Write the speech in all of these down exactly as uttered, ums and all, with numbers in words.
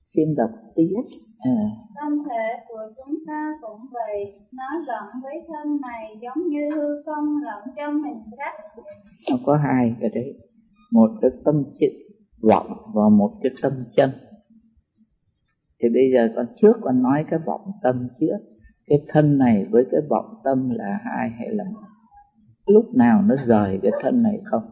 Xin đọc tiếp. À. Thân thể của chúng ta cũng vậy, nó lẫn với thân này giống như hư không lẫn trong hình sắc. Nó có hai cái đấy, một cái tâm chữ vọng và một cái tâm chân. Thì bây giờ con trước con nói cái vọng tâm trước. Cái thân này với cái vọng tâm là hai hay là một? Lúc nào nó rời cái thân này không?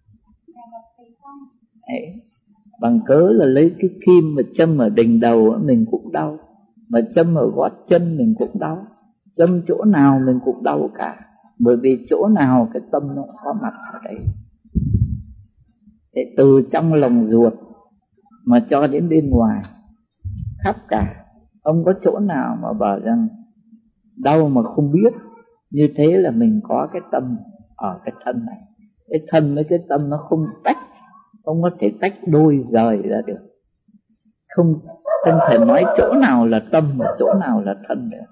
Đấy. Bằng cớ là lấy cái kim mà châm ở đỉnh đầu mình cũng đau, mà châm ở gót chân mình cũng đau, châm chỗ nào mình cũng đau cả. Bởi vì chỗ nào cái tâm nó có mặt ở đấy. Thế từ trong lòng ruột mà cho đến bên ngoài khắp cả, không có chỗ nào mà bảo rằng đau mà không biết. Như thế là mình có cái tâm ở cái thân này. Cái thân với cái tâm nó không tách, không có thể tách đôi rời ra được. Không, không thể nói chỗ nào là tâm và chỗ nào là thân được.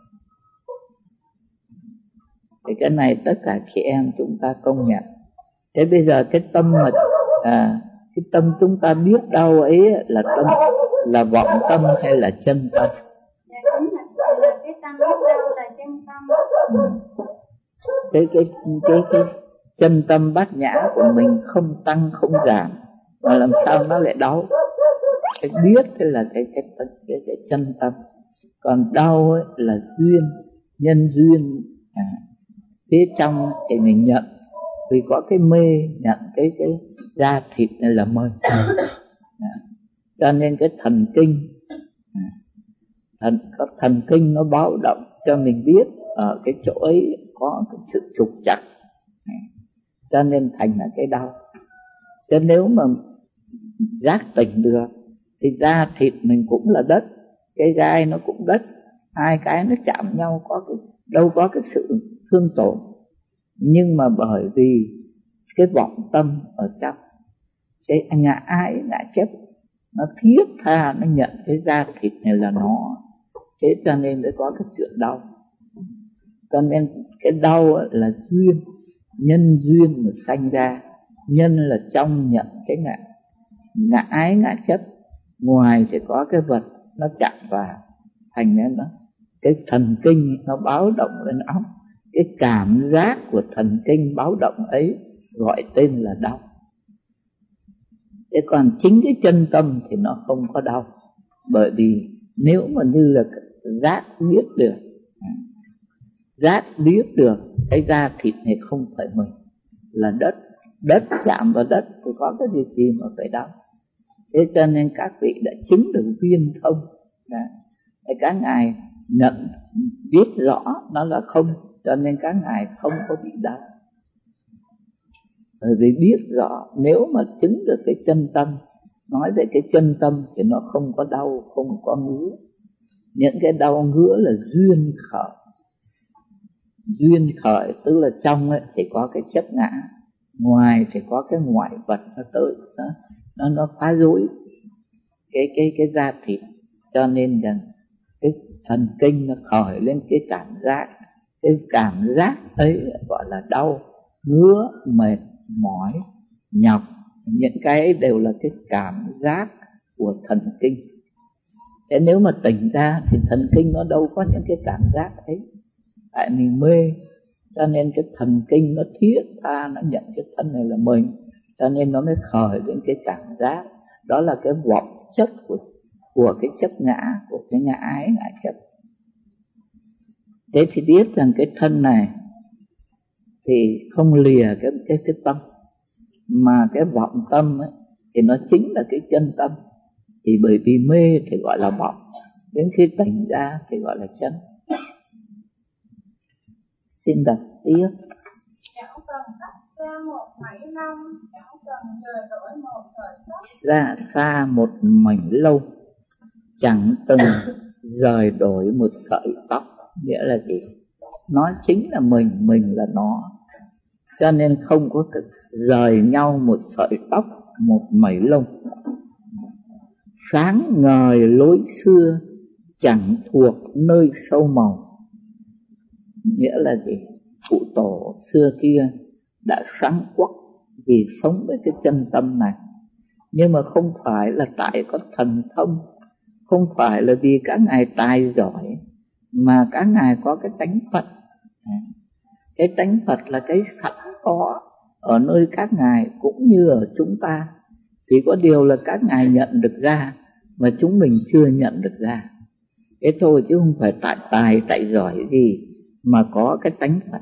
Thì cái này tất cả chị em chúng ta công nhận. Thế bây giờ cái tâm mà à, cái tâm chúng ta biết đau ấy là tâm, là vọng tâm hay là chân tâm? Cái tâm biết đau là chân tâm. Ừ. Cái, cái, cái, cái chân tâm bát nhã của mình không tăng không giảm, mà làm sao nó lại đau? Cái biết thì là cái, cái, cái, cái, cái chân tâm. Còn đau ấy là duyên, nhân duyên. À, phía trong thì mình nhận, vì có cái mê nhận cái, cái da thịt này là mê. À, cho nên cái thần kinh, à, thần, có thần kinh nó báo động cho mình biết ở cái chỗ ấy có cái sự trục trặc, à, cho nên thành là cái đau. Chứ nếu mà giác tỉnh được thì da thịt mình cũng là đất, cái gai nó cũng đất, hai cái nó chạm nhau có cái, đâu có cái sự thương tổn. Nhưng mà bởi vì cái vọng tâm ở trong, cái ngã ái ngã chấp, nó thiết tha nó nhận cái da thịt này là nó, thế cho nên mới có cái chuyện đau. Cho nên cái đau là duyên, nhân duyên mà sanh ra. Nhân là trong nhận cái ngã, ngã ái ngã chấp, ngoài thì có cái vật nó chạm vào, thành nên nó cái thần kinh nó báo động lên óc. Cái cảm giác của thần kinh báo động ấy gọi tên là đau. Thế còn chính cái chân tâm thì nó không có đau. Bởi vì nếu mà như là giác biết được, giác biết được cái da thịt này không phải mình, là đất, đất chạm vào đất thì có cái gì gì mà phải đau. Thế cho nên các vị đã chứng được viên thông. Để các ngài nhận biết rõ nó là không, cho nên các ngài không có bị đau. Bởi vì biết rõ nếu mà chứng được cái chân tâm, nói về cái chân tâm thì nó không có đau, không có ngứa. Những cái đau ngứa là duyên khởi. Duyên khởi tức là trong ấy thì có cái chấp ngã, ngoài thì có cái ngoại vật nó tới, nó nó, nó phá rối cái cái cái da thịt. Cho nên rằng cái thần kinh nó khởi lên cái cảm giác, cái cảm giác ấy gọi là đau, ngứa, mệt, mỏi, nhọc. Những cái ấy đều là cái cảm giác của thần kinh. Thế nếu mà tỉnh ra thì thần kinh nó đâu có những cái cảm giác ấy. Tại mình mê, cho nên cái thần kinh nó thiết tha, nó nhận cái thân này là mình, cho nên nó mới khởi lên cái cảm giác. Đó là cái vọng chấp của, của cái chấp ngã, của cái ngã ái ngã chấp. Thế thì biết rằng cái thân này thì không lìa cái, cái, cái tâm, mà cái vọng tâm ấy, thì nó chính là cái chân tâm. Thì bởi vì mê thì gọi là vọng, đến khi tỉnh ra thì gọi là chân. Xin đọc tiếp. Chẳng cần tách ra một mảy lông, chẳng cần rời đổi một sợi tóc. Ra xa một mảnh lâu, chẳng từng rời đổi một sợi tóc. Nghĩa là gì? Nó chính là mình, mình là nó. Cho nên không có rời nhau một sợi tóc, một mảy lông. Sáng ngời lối xưa, chẳng thuộc nơi sâu màu. Nghĩa là gì? Cụ tổ xưa kia đã sáng quắc vì sống với cái chân tâm này. Nhưng mà không phải là tại có thần thông, không phải là vì các ngài tài giỏi, mà các ngài có cái tánh Phật. Cái tánh Phật là cái sẵn có ở nơi các ngài cũng như ở chúng ta. Chỉ có điều là các ngài nhận được ra mà chúng mình chưa nhận được ra. Thế thôi, chứ không phải tại tài tại giỏi gì, mà có cái tánh Phật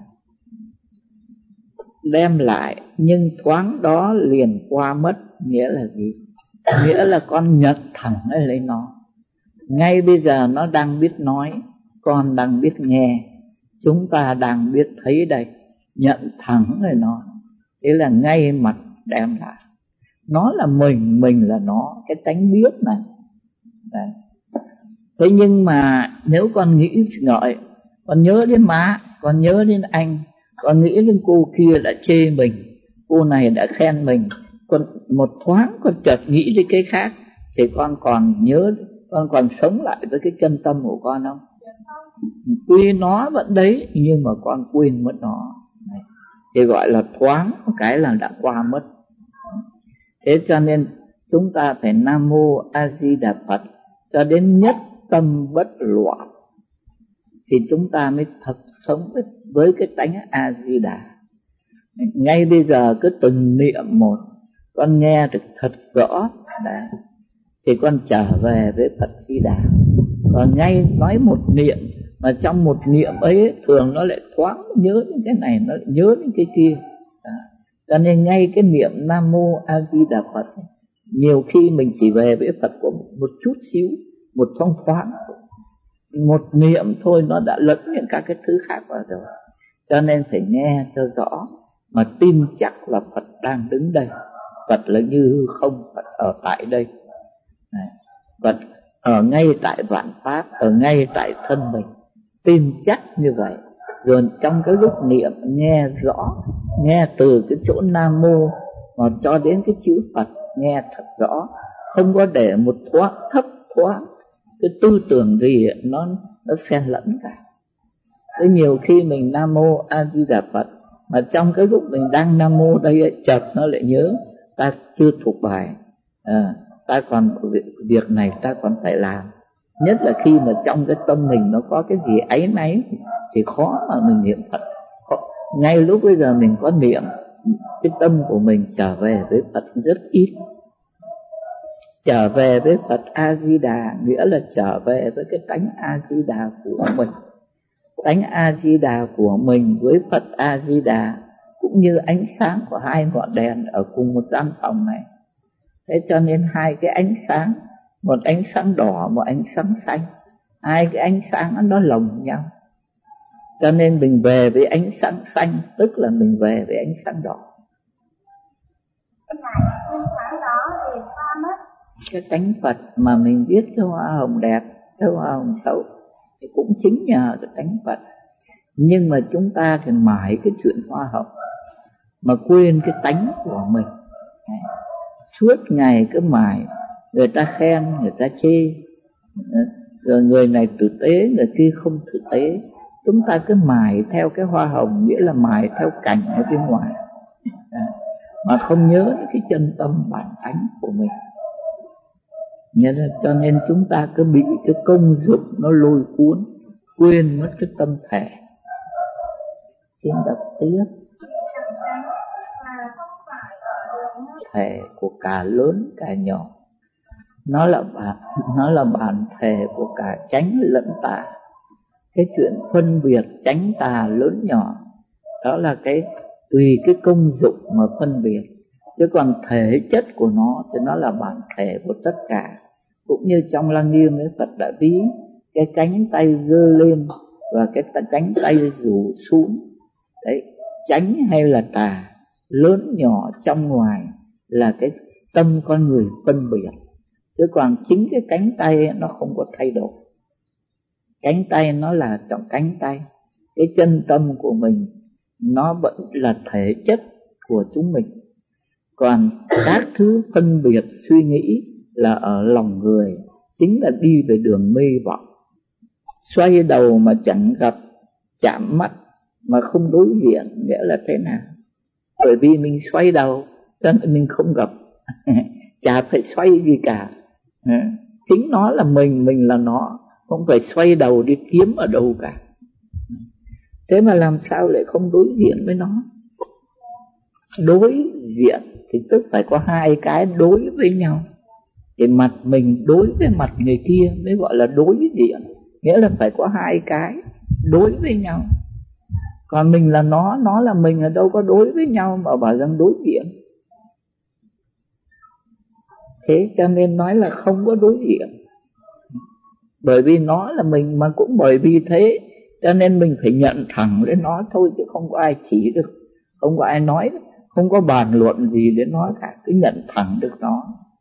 đem lại, nhưng thoáng đó liền qua mất. Nghĩa là gì? Nghĩa là con nhận thẳng lấy nó. Ngay bây giờ nó đang biết nói, con đang biết nghe, chúng ta đang biết thấy đây, nhận thẳng lấy nó. Thế là ngay mặt đem lại. Nó là mình, mình là nó, cái tánh biết này. Đấy. Thế nhưng mà nếu con nghĩ ngợi, con nhớ đến má, con nhớ đến anh, con nghĩ đến cô kia đã chê mình, cô này đã khen mình, con một thoáng con chợt nghĩ đến cái khác, thì con còn nhớ, con còn sống lại với cái chân tâm của con không? Tuy nó vẫn đấy, nhưng mà con quên mất nó. Thì gọi là thoáng một cái là đã qua mất. Thế cho nên chúng ta phải Nam Mô A Di Đà Phật cho đến nhất tâm bất loạn, thì chúng ta mới thật sống với cái tánh A Di Đà. Ngay bây giờ cứ từng niệm một, con nghe được thật rõ đấy, thì con trở về với Phật Di Đà. Còn ngay nói một niệm, mà trong một niệm ấy thường nó lại thoáng nhớ đến cái này, nó lại nhớ đến cái kia. Đó. Cho nên ngay cái niệm Nam Mô A Di Đà Phật, nhiều khi mình chỉ về với Phật của một chút xíu, một thoáng thoáng, một niệm thôi nó đã lẫn những các cái thứ khác vào rồi. Cho nên phải nghe cho rõ, mà tin chắc là Phật đang đứng đây, Phật là như hư không, Phật ở tại đây. Đấy. Phật ở ngay tại vạn pháp, ở ngay tại thân mình, tin chắc như vậy. Rồi trong cái lúc niệm nghe rõ, nghe từ cái chỗ Nam Mô mà cho đến cái chữ Phật nghe thật rõ, không có để một thoáng thấp thoáng cái tư tưởng gì nó nó xen lẫn cả. Thế nhiều khi mình Nam Mô A Di Đà Phật, mà trong cái lúc mình đang Nam Mô đây ấy, chợt nó lại nhớ ta chưa thuộc bài, à, ta còn việc, việc này ta còn phải làm. Nhất là khi mà trong cái tâm mình nó có cái gì áy náy thì khó mà mình niệm Phật. Ngay lúc bây giờ mình có niệm, cái tâm của mình trở về với Phật rất ít. Trở về với Phật A Di Đà nghĩa là trở về với cái tánh A Di Đà của mình. Tánh A Di Đà của mình với Phật A Di Đà cũng như ánh sáng của hai ngọn đèn ở cùng một gian phòng này. Thế cho nên hai cái ánh sáng, một ánh sáng đỏ, một ánh sáng xanh, hai cái ánh sáng nó lồng nhau. Cho nên mình về với ánh sáng xanh, tức là mình về với ánh sáng đỏ. Cái tánh Phật mà mình biết cái hoa hồng đẹp, cái hoa hồng xấu, thì cũng chính nhờ cái tánh Phật. Nhưng mà chúng ta thì mãi cái chuyện hoa hồng, mà quên cái tánh của mình. Suốt ngày cứ mãi, người ta khen, người ta chê, rồi người này tử tế, người kia không tử tế. Chúng ta cứ mãi theo cái hoa hồng, nghĩa là mãi theo cảnh ở bên ngoài, mà không nhớ đến cái chân tâm bản tánh của mình. Cho nên chúng ta cứ bị cái công dụng nó lôi cuốn, quên mất cái tâm thể. Xin đọc tiếp. Thể của cả lớn cả nhỏ, nó là bản, nó là bản thể của cả chánh lẫn tà. Cái chuyện phân biệt chánh tà lớn nhỏ, đó là cái tùy cái công dụng mà phân biệt. Chứ còn thể chất của nó thì nó là bản thể của tất cả. Cũng như trong Lăng Nghiêm ấy, Phật đã ví cái cánh tay giơ lên và cái cánh tay rủ xuống. Đấy, chánh hay là tà, lớn nhỏ trong ngoài là cái tâm con người phân biệt. Chứ còn chính cái cánh tay nó không có thay đổi. Cánh tay nó là trong cánh tay. Cái chân tâm của mình nó vẫn là thể chất của chúng mình. Còn các thứ phân biệt suy nghĩ là ở lòng người, chính là đi về đường mê vọng. Xoay đầu mà chẳng gặp, chạm mắt mà không đối diện, nghĩa là thế nào? Bởi vì mình xoay đầu cho nên mình không gặp. Chả phải xoay gì cả. chính nó là mình, mình là nó, không phải xoay đầu đi kiếm ở đâu cả. Thế mà làm sao lại không đối diện với nó? Đối diện thì tức phải có hai cái đối với nhau. Thì mặt mình đối với mặt người kia mới gọi là đối diện. Nghĩa là phải có hai cái đối với nhau. Còn mình là nó, nó là mình, ở đâu có đối với nhau mà bảo rằng đối diện. Thế cho nên nói là không có đối diện. Bởi vì nó là mình, mà cũng bởi vì thế cho nên mình phải nhận thẳng đến nó thôi, chứ không có ai chỉ được, không có ai nói, không có bàn luận gì đến nó cả, cứ nhận thẳng được nó.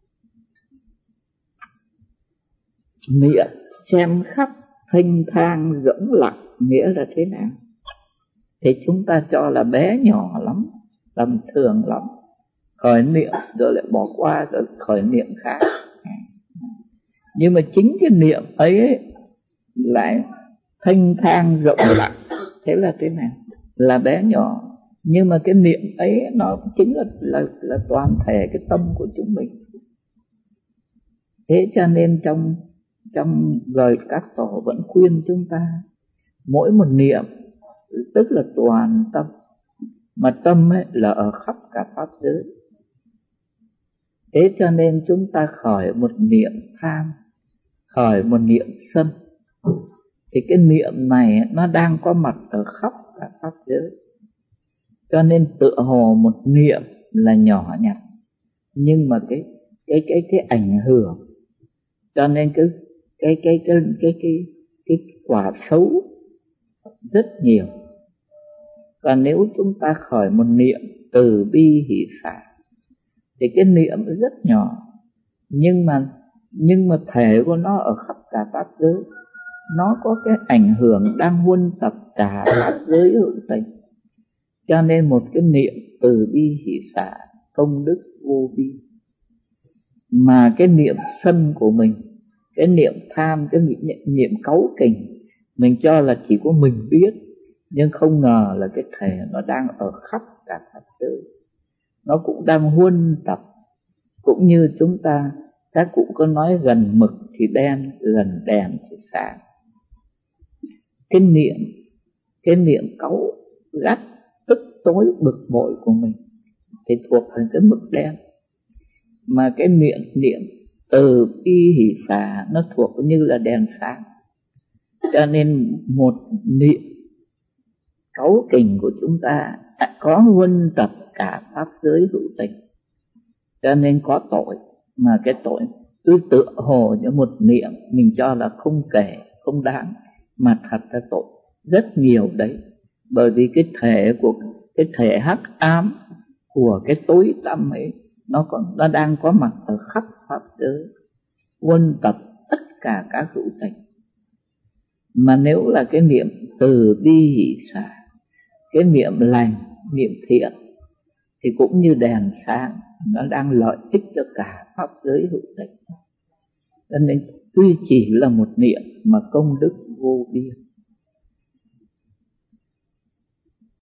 Miệng xem khắp thanh thang rỗng lặng nghĩa là thế nào? Thì chúng ta cho là bé nhỏ lắm, tầm thường lắm, khởi niệm rồi lại bỏ qua, rồi khởi niệm khác. Nhưng mà chính cái niệm ấy, ấy lại thanh thang rộng lặng. Thế là thế nào? Là bé nhỏ. Nhưng mà cái niệm ấy nó chính là, là, là toàn thể cái tâm của chúng mình. Thế cho nên trong trong lời các tổ vẫn khuyên chúng ta, mỗi một niệm tức là toàn tâm. Mà tâm ấy là ở khắp cả pháp giới. Thế cho nên chúng ta khởi một niệm tham, khởi một niệm sân, thì cái niệm này nó đang có mặt ở khắp cả pháp giới. Cho nên tựa hồ một niệm là nhỏ nhặt, nhưng mà cái cái cái cái ảnh hưởng, cho nên cái cái cái cái cái cái cái quả xấu rất nhiều. Và nếu chúng ta khởi một niệm từ bi hỷ xả, thì cái niệm rất nhỏ, nhưng mà nhưng mà thể của nó ở khắp cả pháp giới, nó có cái ảnh hưởng đang huân tập cả pháp giới hữu tình. Cho nên một cái niệm từ bi hỷ xả công đức vô biên. Mà cái niệm sân của mình, cái niệm tham, cái niệm, niệm cáu kỉnh, mình cho là chỉ có mình biết, nhưng không ngờ là cái thể nó đang ở khắp cả pháp giới. Nó cũng đang huân tập. Cũng như chúng ta, các cụ có nói gần mực thì đen, gần đèn thì sáng. Cái niệm, cái niệm cáu gắt, tức tối bực bội của mình thì thuộc về cái mực đen. Mà cái niệm niệm từ bi hỷ xả nó thuộc như là đèn sáng. Cho nên một niệm cáu kỉnh của chúng ta có huân tập cả pháp giới hữu tình. Cho nên có tội, mà cái tội cứ tựa hồ như một niệm mình cho là không kể, không đáng, mà thật là tội rất nhiều đấy. Bởi vì cái thể của cái thể hắc ám của cái tối tăm ấy, nó có, nó đang có mặt ở khắp pháp giới, huân tập tất cả các hữu tình. Mà nếu là cái niệm từ bi hỷ xả, cái niệm lành, niệm thiện, thì cũng như đèn sáng, nó đang lợi ích cho cả pháp giới hữu tình. Cho nên tuy chỉ là một niệm mà công đức vô biên.